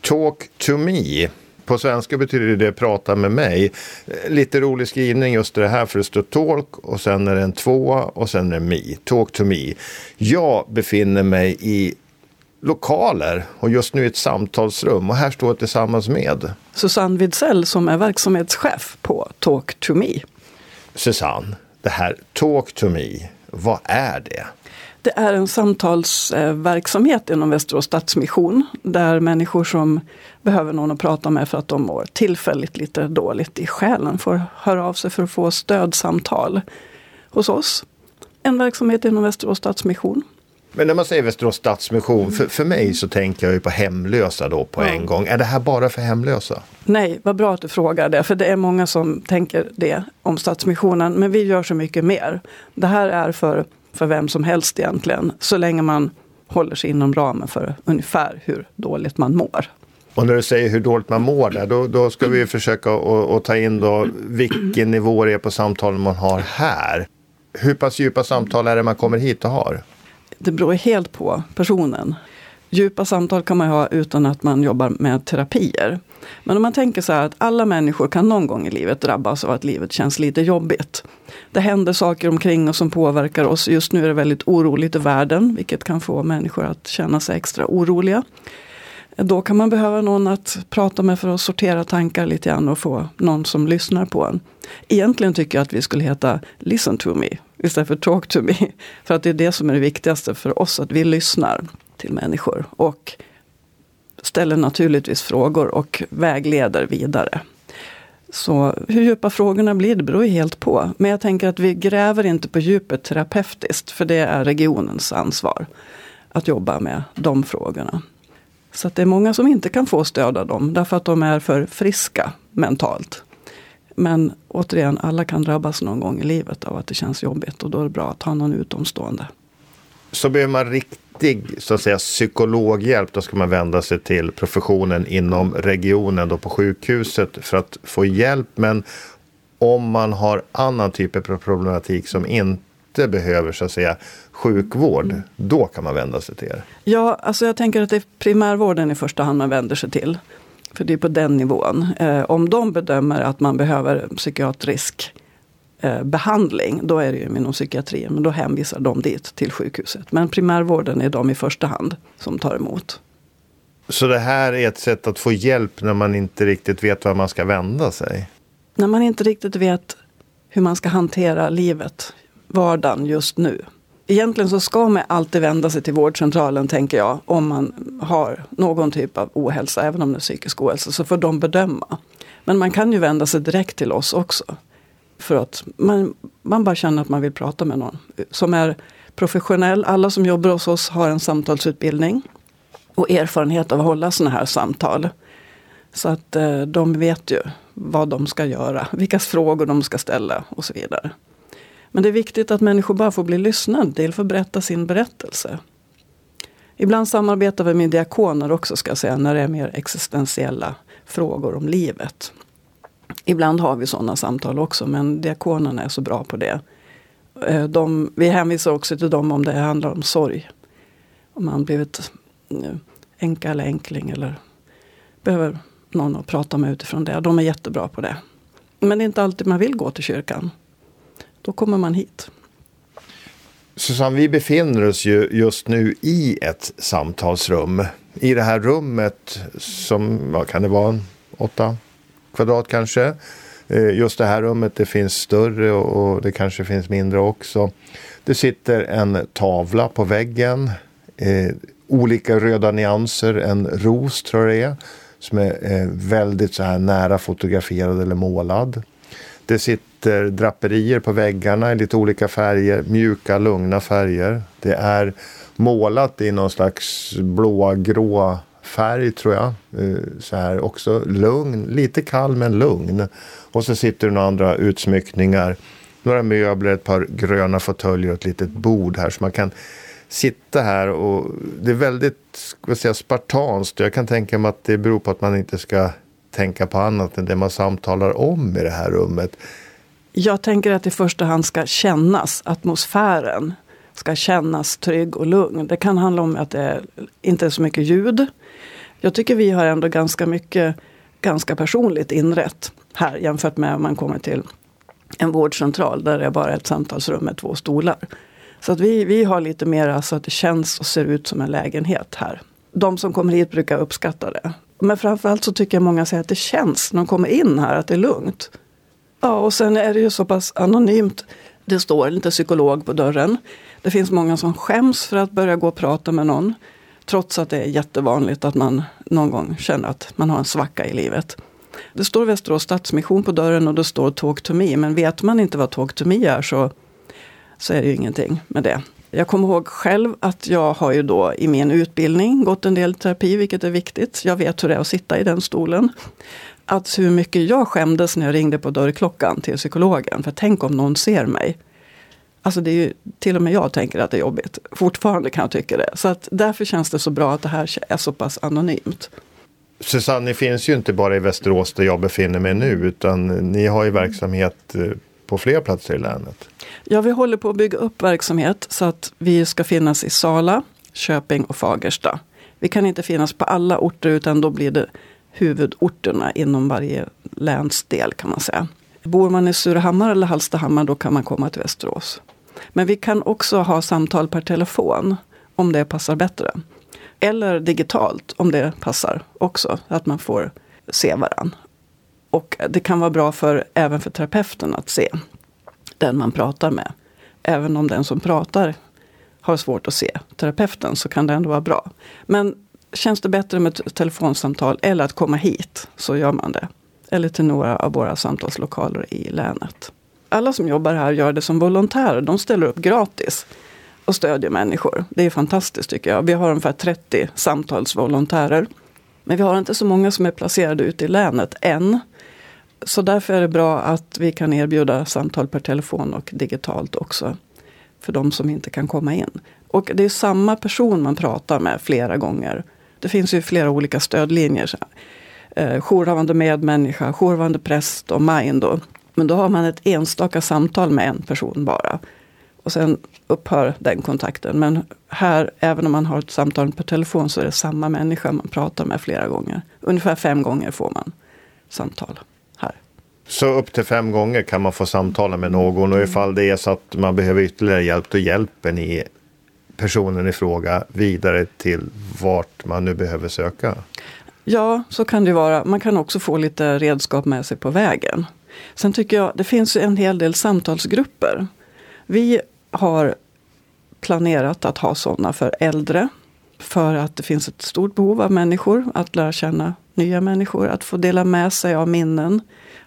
Talk to me. På svenska betyder det prata med mig. Lite rolig skrivning just det här, för det står talk och sen är det en 2 och sen är det me. Talk to me. Jag befinner mig i lokaler och just nu i ett samtalsrum och här står jag tillsammans med Susanne Widsell som är verksamhetschef på Talk to me. Susanne, det här Talk to me, vad är det? Det är en samtalsverksamhet inom Västerås Stadsmission där människor som behöver någon att prata med för att de mår tillfälligt lite dåligt i själen får höra av sig för att få stödsamtal hos oss. En verksamhet inom Västerås Stadsmission. Men när man säger Västerås Stadsmission, för mig så tänker jag ju på hemlösa då på en gång. Är det här bara för hemlösa? Nej, vad bra att du frågar det. För det är många som tänker det om Stadsmissionen. Men vi gör så mycket mer. Det här är för vem som helst egentligen. Så länge man håller sig inom ramen för ungefär hur dåligt man mår. Och när du säger hur dåligt man mår där, då ska vi försöka att ta in då vilken nivå det är på samtalen man har här. Hur pass djupa samtal är det man kommer hit och har? Det beror helt på personen. Djupa samtal kan man ha utan att man jobbar med terapier. Men om man tänker så här att alla människor kan någon gång i livet drabbas av att livet känns lite jobbigt. Det händer saker omkring oss som påverkar oss. Just nu är det väldigt oroligt i världen, vilket kan få människor att känna sig extra oroliga. Då kan man behöva någon att prata med för att sortera tankar lite grann och få någon som lyssnar på en. Egentligen tycker jag att vi skulle heta Listen to me istället för Talk to me. För att det är det som är det viktigaste för oss, att vi lyssnar till människor och ställer naturligtvis frågor och vägleder vidare. Så hur djupa frågorna blir, det beror ju helt på. Men jag tänker att vi gräver inte på djupet terapeutiskt, för det är regionens ansvar att jobba med de frågorna. Så att det är många som inte kan få stöd av dem därför att de är för friska mentalt. Men återigen, alla kan drabbas någon gång i livet av att det känns jobbigt och då är det bra att ha någon utomstående. Så behöver man riktig så att säga psykologhjälp, då ska man vända sig till professionen inom regionen då på sjukhuset för att få hjälp. Men om man har annan typ av problematik som inte behöver så att säga sjukvård, då kan man vända sig till er. Ja, alltså jag tänker att det är primärvården i första hand man vänder sig till. För det är på den nivån. Om de bedömer att man behöver psykiatrisk behandling, då är det ju inom psykiatrin. Men då hänvisar de dit till sjukhuset. Men primärvården är de i första hand som tar emot. Så det här är ett sätt att få hjälp när man inte riktigt vet var man ska vända sig? När man inte riktigt vet hur man ska hantera livet, vardagen just nu. Egentligen så ska man alltid vända sig till vårdcentralen, tänker jag, om man har någon typ av ohälsa, även om det är psykisk ohälsa, så får de bedöma. Men man kan ju vända sig direkt till oss också. För att man bara känner att man vill prata med någon som är professionell. Alla som jobbar hos oss har en samtalsutbildning och erfarenhet av att hålla såna här samtal. Så att de vet ju vad de ska göra, vilka frågor de ska ställa och så vidare. Men det är viktigt att människor bara får bli lyssnade till för att berätta sin berättelse. Ibland samarbetar vi med diakoner också, ska jag säga, när det är mer existentiella frågor om livet. Ibland har vi sådana samtal också, men diakonerna är så bra på det. Vi hänvisar också till dem om det handlar om sorg. Om man blivit änka eller änkling eller behöver någon att prata med utifrån det. De är jättebra på det. Men det är inte alltid man vill gå till kyrkan. Då kommer man hit. Susanne, vi befinner oss ju just nu i ett samtalsrum. I det här rummet som, vad kan det vara, 8 kvadrat kanske. Just det här rummet, det finns större och det kanske finns mindre också. Det sitter en tavla på väggen. Olika röda nyanser, en ros tror jag det är. Som är väldigt så här nära fotograferad eller målad. Det sitter draperier på väggarna i lite olika färger, mjuka, lugna färger. Det är målat i någon slags blågrå färg tror jag. Så här också lugn, lite kall men lugn. Och så sitter det några andra utsmyckningar. Några möbler, ett par gröna fåtöljer och ett litet bord här. Så man kan sitta här och det är väldigt, ska jag säga, spartanskt. Jag kan tänka mig att det beror på att man inte ska tänka på annat än det man samtalar om i det här rummet. Jag tänker att i första hand ska kännas atmosfären. Ska kännas trygg och lugn. Det kan handla om att det inte är så mycket ljud. Jag tycker vi har ändå ganska personligt inrätt här jämfört med om man kommer till en vårdcentral där det är bara ett samtalsrum med 2 stolar. Så att vi har lite mer så att det känns och ser ut som en lägenhet här. De som kommer hit brukar uppskatta det. Men framförallt så tycker jag många säger att det känns när de kommer in här att det är lugnt. Ja, och sen är det ju så pass anonymt. Det står lite psykolog på dörren. Det finns många som skäms för att börja gå och prata med någon. Trots att det är jättevanligt att man någon gång känner att man har en svacka i livet. Det står Västerås Stadsmission på dörren och det står Talk to me. Men vet man inte vad Talk to me är så är det ju ingenting med det. Jag kommer ihåg själv att jag har ju då i min utbildning gått en del terapi, vilket är viktigt. Jag vet hur det är att sitta i den stolen. Att hur mycket jag skämdes när jag ringde på dörrklockan till psykologen. För tänk om någon ser mig. Alltså det är ju, till och med jag tänker att det är jobbigt. Fortfarande kan jag tycka det. Så att därför känns det så bra att det här är så pass anonymt. Susanne, ni finns ju inte bara i Västerås där jag befinner mig nu. Utan ni har ju verksamhet på fler platser i länet. Ja, vi håller på att bygga upp verksamhet så att vi ska finnas i Sala, Köping och Fagersta. Vi kan inte finnas på alla orter utan då blir det huvudorterna inom varje länsdel kan man säga. Bor man i Surahammar eller Hallstahammar då kan man komma till Västerås. Men vi kan också ha samtal per telefon om det passar bättre. Eller digitalt om det passar också, att man får se varann. Och det kan vara bra även för terapeuten att se den man pratar med. Även om den som pratar har svårt att se terapeuten så kan det ändå vara bra. Men känns det bättre med ett telefonsamtal eller att komma hit så gör man det. Eller till några av våra samtalslokaler i länet. Alla som jobbar här gör det som volontärer. De ställer upp gratis och stödjer människor. Det är fantastiskt tycker jag. Vi har ungefär 30 samtalsvolontärer. Men vi har inte så många som är placerade ute i länet än. Så därför är det bra att vi kan erbjuda samtal per telefon och digitalt också. För de som inte kan komma in. Och det är samma person man pratar med flera gånger. Det finns ju flera olika stödlinjer. Jourhavande medmänniska, jourhavande präst och mind. Men då har man ett enstaka samtal med en person bara. Och sen upphör den kontakten. Men här, även om man har ett samtal per telefon så är det samma människa man pratar med flera gånger. Ungefär 5 gånger får man samtal här. Så upp till 5 gånger kan man få samtala med någon och ifall det är så att man behöver ytterligare hjälp, då hjälper ni personen i fråga vidare till vart man nu behöver söka? Ja, så kan det vara. Man kan också få lite redskap med sig på vägen. Sen tycker jag, det finns en hel del samtalsgrupper. Vi har planerat att ha sådana för äldre. För att det finns ett stort behov av människor att lära känna nya människor. Att få dela med sig av minnen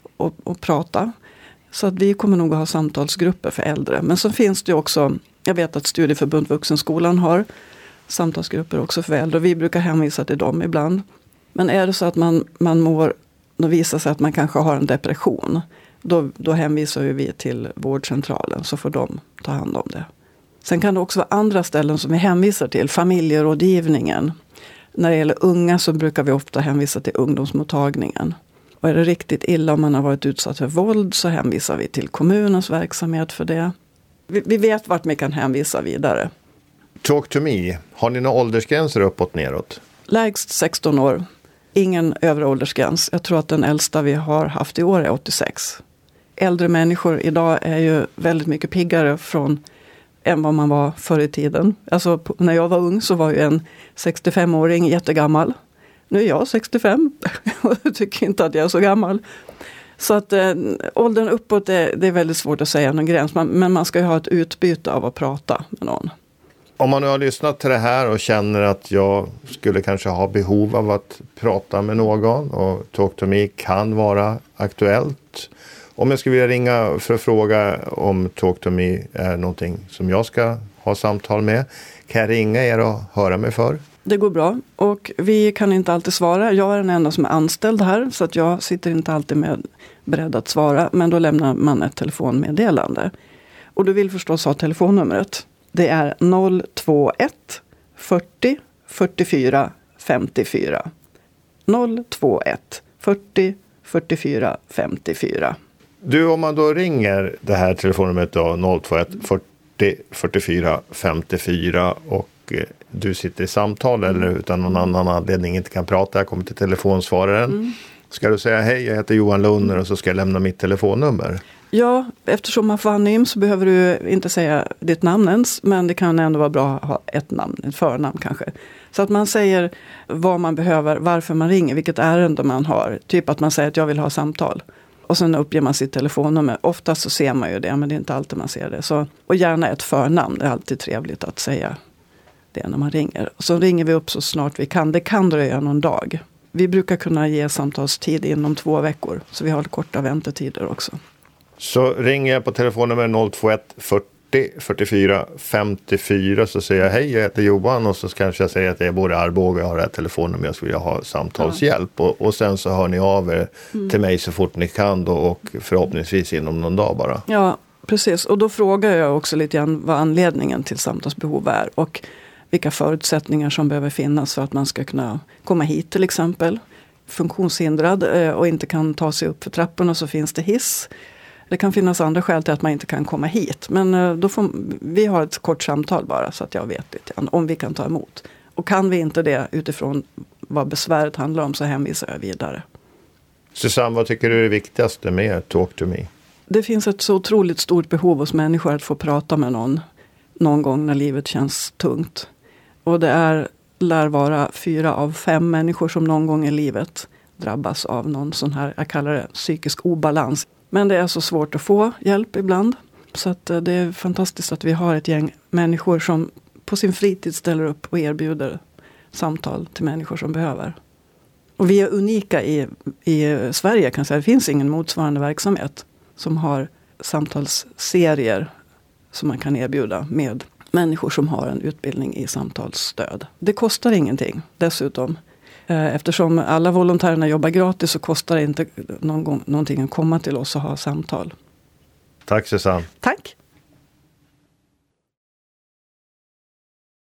och prata. Så att vi kommer nog att ha samtalsgrupper för äldre. Men så finns det också, jag vet att Studieförbund Vuxenskolan har samtalsgrupper också för äldre. Vi brukar hänvisa till dem ibland. Men är det så att man mår, då visar sig att man kanske har en depression. Då hänvisar vi till vårdcentralen så får de ta hand om det. Sen kan det också vara andra ställen som vi hänvisar till. Familjerådgivningen. När det gäller unga så brukar vi ofta hänvisa till ungdomsmottagningen. Och är det riktigt illa om man har varit utsatt för våld så hänvisar vi till kommunens verksamhet för det. Vi vet vart vi kan hänvisa vidare. Talk to me. Har ni några åldersgränser uppåt neråt? Lägst 16 år. Ingen övre åldersgräns. Jag tror att den äldsta vi har haft i år är 86. Äldre människor idag är ju väldigt mycket piggare än vad man var förr i tiden. Alltså när jag var ung så var ju en 65-åring jättegammal. Nu är jag 65 och jag tycker inte att jag är så gammal. Så att åldern uppåt det är väldigt svårt att säga någon gräns. Men man ska ju ha ett utbyte av att prata med någon. Om man nu har lyssnat till det här och känner att jag skulle kanske ha behov av att prata med någon och Talk to me kan vara aktuellt. Om jag skulle vilja ringa för att fråga om Talk to me är någonting som jag ska ha samtal med. Kan jag ringa er och höra mig för? Det går bra och vi kan inte alltid svara. Jag är den enda som är anställd här så att jag sitter inte alltid beredd att svara. Men då lämnar man ett telefonmeddelande. Och du vill förstås ha telefonnumret. Det är 021 40 44 54. 021 40 44 54. Du, om man då ringer det här telefonnumret då 021 40 44 54 och du sitter i samtal eller utan någon annan anledning inte kan prata, jag kommer till telefonsvararen. Ska du säga hej, jag heter Johan Lunner och så ska jag lämna mitt telefonnummer? Ja, eftersom man får anonym så behöver du inte säga ditt namn ens, men det kan ändå vara bra att ha ett namn, ett förnamn kanske. Så att man säger vad man behöver, varför man ringer, vilket ärende man har. Typ att man säger att jag vill ha samtal. Och sen uppger man sitt telefonnummer. Oftast så ser man ju det, men det är inte alltid man ser det. Så, och gärna ett förnamn, det är alltid trevligt att säga det när man ringer. Och så ringer vi upp så snart vi kan, det kan dröja någon dag. Vi brukar kunna ge samtalstid inom 2 veckor, så vi har korta väntetider också. Så ringer jag på telefonnummer 021 40 44 54 så säger jag hej, jag heter Johan och så kanske jag säger att jag bor i Arboga och har det här telefonnummer, jag skulle ha samtalshjälp. Ja. Och sen så hör ni av er till mig så fort ni kan då, och förhoppningsvis inom någon dag bara. Ja, precis. Och då frågar jag också lite grann vad anledningen till samtalsbehov är och vilka förutsättningar som behöver finnas för att man ska kunna komma hit till exempel. Funktionshindrad och inte kan ta sig upp för trapporna, så finns det hiss. Det kan finnas andra skäl till att man inte kan komma hit. Men då får vi ha ett kort samtal bara så att jag vet lite om vi kan ta emot. Och kan vi inte det utifrån vad besväret handlar om, så hänvisar jag vidare. Susanne, vad tycker du är det viktigaste med Talk to Me? Det finns ett så otroligt stort behov hos människor att få prata med någon gång när livet känns tungt. Och det lär vara 4 av 5 människor som någon gång i livet drabbas av någon sån här, jag kallar det psykisk obalans. Men det är så svårt att få hjälp ibland. Så att det är fantastiskt att vi har ett gäng människor som på sin fritid ställer upp och erbjuder samtal till människor som behöver. Och vi är unika i Sverige, kan jag säga. Det finns ingen motsvarande verksamhet som har samtalsserier som man kan erbjuda med människor som har en utbildning i samtalsstöd. Det kostar ingenting dessutom. Eftersom alla volontärerna jobbar gratis så kostar det inte någonting att komma till oss och ha samtal. Tack Susanne. Tack.